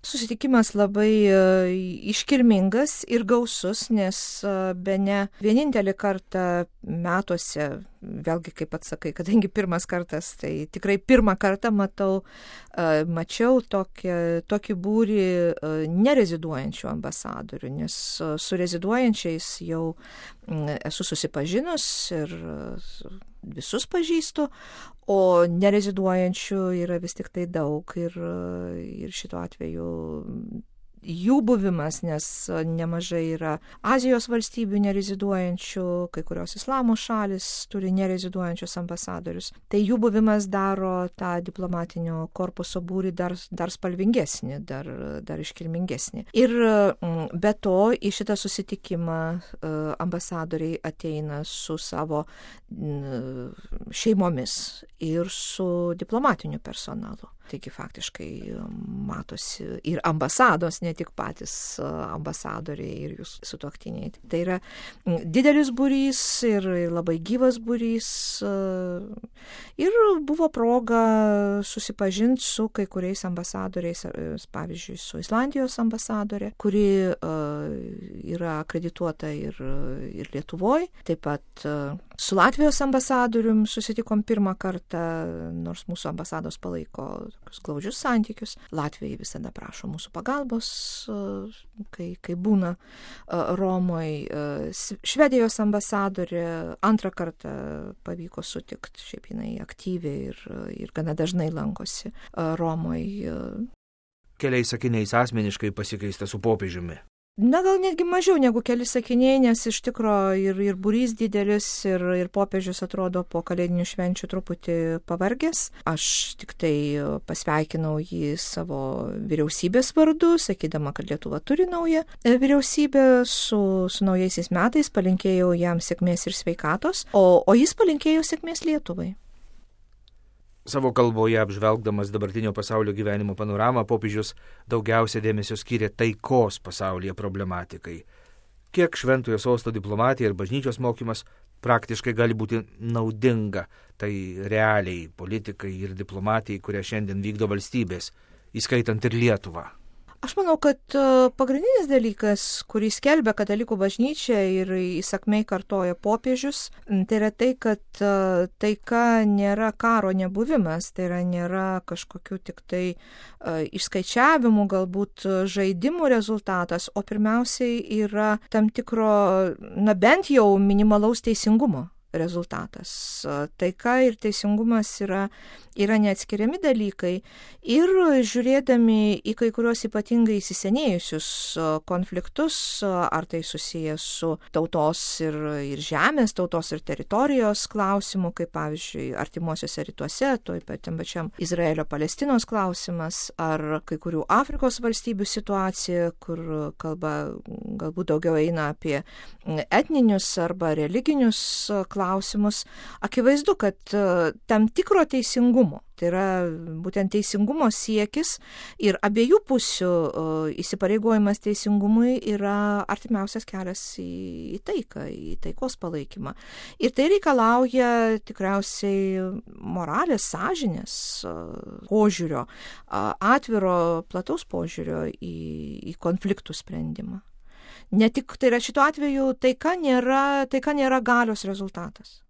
Susitikimas labai iškilmingas ir gausus, nes bene vienintelį kartą metuose, vėlgi kaip pats sakai, kadangi pirmas kartas, tai tikrai pirmą kartą mačiau tokį būrį nereziduojančių ambasadorių, nes su reziduojančiais jau esu susipažinus ir visus pažįstu, o nereziduojančių yra vis tik tai daug ir šituo atveju jų buvimas, nes nemažai yra Azijos valstybių nereziduojančių, kai kurios islamo šalis turi nereziduojančius ambasadorius. Tai jų buvimas daro tą diplomatinio korpuso būrį dar spalvingesnį, dar iškilmingesnį. Ir be to į šitą susitikimą ambasadoriai ateina su savo šeimomis ir su diplomatiniu personalu. Taigi faktiškai matosi ir ambasados, ne tik patys ambasadoriai ir jų sutuoktiniai. Tai yra didelis būrys ir labai gyvas būrys. Ir buvo proga susipažinti su kai kuriais ambasadoriais, pavyzdžiui, su Islandijos ambasadorė, kuri yra akredituota ir Lietuvoje. Taip pat su Latvijos ambasadorium susitikom pirmą kartą, nors mūsų ambasados palaiko glaudžius santykius. Latvijai visada prašo mūsų pagalbos, kai būna Romoje. Švedijos ambasadorė antrą kartą pavyko sutikti, šiaip jinai aktyviai ir gana dažnai lankosi Romoje. Keliais sakiniais asmeniškai pasikeista su popiežiumi. Na, gal netgi mažiau negu keli sakiniai, nes iš tikro ir būrys didelis, ir popiežius atrodo po kalėdinių švenčių truputį pavargęs. Aš tik tai pasveikinau jį savo vyriausybės vardu, sakydama, kad Lietuva turi naują vyriausybę su naujaisiais metais, palinkėjau jam sėkmės ir sveikatos, o jis palinkėjo sėkmės Lietuvai. Savo kalboje apžvelgdamas dabartinio pasaulio gyvenimo panoramą, popiežius daugiausia dėmesio skyrė taikos pasaulyje problematikai. Kiek šventojo sosto diplomatija ir bažnyčios mokymas praktiškai gali būti naudinga tai realiai politikai ir diplomatijai, kurią šiandien vykdo valstybės, įskaitant ir Lietuvą? Aš manau, kad pagrindinis dalykas, kurį skelbia katalikų bažnyčia ir įsakmiai kartoja popiežius, tai yra tai, kad taika nėra karo nebuvimas, tai yra nėra kažkokių tik tai išskaičiavimų, galbūt žaidimų rezultatas, o pirmiausiai yra tam tikro, bent jau minimalaus teisingumo rezultatas. Taika ir teisingumas yra neatskiriami dalykai ir žiūrėdami į kai kurios ypatingai įsisenėjusius konfliktus, ar tai susijęs su tautos ir žemės, tautos ir teritorijos klausimu, kaip pavyzdžiui artimuosiuose rytuose, tam pačiam Izraelio-Palestinos klausimas, ar kai kurių Afrikos valstybių situacija, kur kalba galbūt daugiau eina apie etninius arba religinius klausimus, akivaizdu, kad tam tikro teisingumo, tai yra būtent teisingumo siekis ir abiejų pusių įsipareigojimas teisingumui yra artimiausias kelias į taiką, į taikos palaikymą. Ir tai reikalauja tikriausiai moralės, sąžinės požiūrio, atviro, plataus požiūrio į konfliktų sprendimą. Ne tik, tai yra šituo atveju taika nėra galios rezultatas.